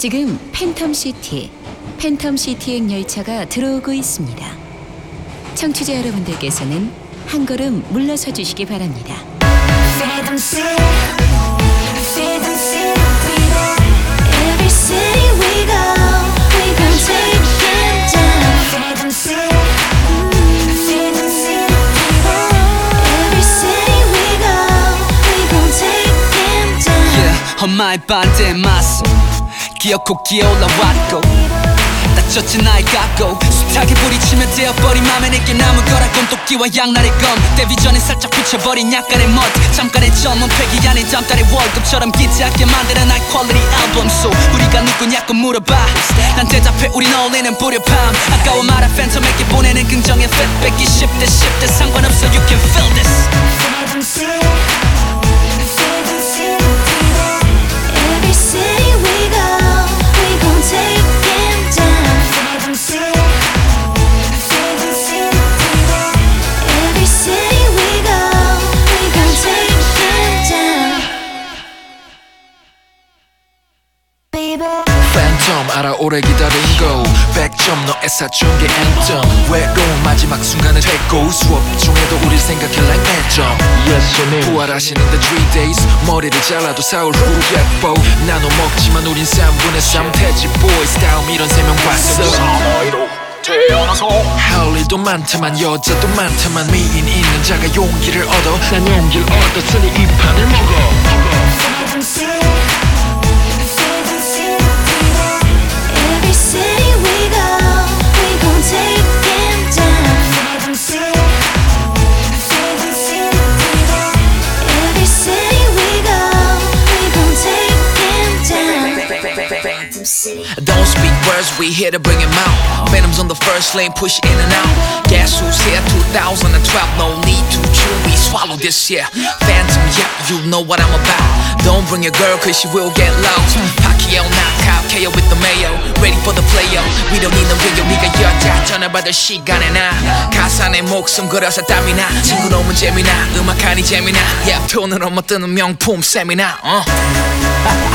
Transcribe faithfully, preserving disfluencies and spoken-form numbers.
지금 팬텀시티, 팬텀시티행 열차가 들어오고 있습니다. 청취자 여러분들께서는 한 걸음 물러서 주시기 바랍니다. Phantom City, Phantom City, every city we go, we gon' take them down. Phantom City, Phantom City, every city we go, we gon' take them down. Yeah, 엄마의 반대 맞서 기어코 기어올라왔고 다쳤지 나의 각오 숱하게 부딪히며 되어버린 맘에 내게 남은 거라곤 토끼와 양날의 검 데뷔 전에 살짝 비춰버린 약간의 멋 잠깐의 점은 패기 아닌 다음 달의 월급처럼 기지하게 만드는 high quality 앨범 So 우리가 누구냐고 물어봐 난 대답해 우린 어울리는 불협함 아까워 말아 팬텀에게 보내는 긍정의 feedback 이십 대 십 대 상관없어 you can feel this Phantom City, Phantom City, every city we go, we gon' take them down. Phantom City, Phantom City, every city we go, we gon' take them down. Baby. Phantom 알아 오래 기다린 거 백 점 너의 사춘기 anthem 외로운 마지막 순간을 됐고 수업 중에도 우릴 생각해 like 매점 부활하시는데 three days 머리를 잘라도 사흘 후 예뻐 나눠 먹지만 우린 삼 분의 삼 태지 boys 다음 이런 세 명 봤어 할 일도 많다만 여자도 많다만 미인 있는 자가 용기를 얻어 난 용기를 얻었으니 이 판을 먹어 Phantom City, Phantom City, every city we go, we gon' take them down. Phantom City, Phantom City, every city we go, we gon' take them down. Phantom City. Don't speak words, we here to bring him out. Phantoms on the first lane, push in and out. Guess who's here? two thousand twelve, no need to chew, we swallow this, yeah. Phantom, yeah, you know what I'm about. Don't bring your girl, cause she will get lost. Pacquiao knockout, K O with the mayo. Ready for the player, we don't need no video. 네가 여자 전화받을 시간에 나 가사 내 목숨 걸어서 땀이 나 친구로만 재미나 음악하니 재미나 Yeah, 돈으로 못 뜨는 명품 세미나 uh.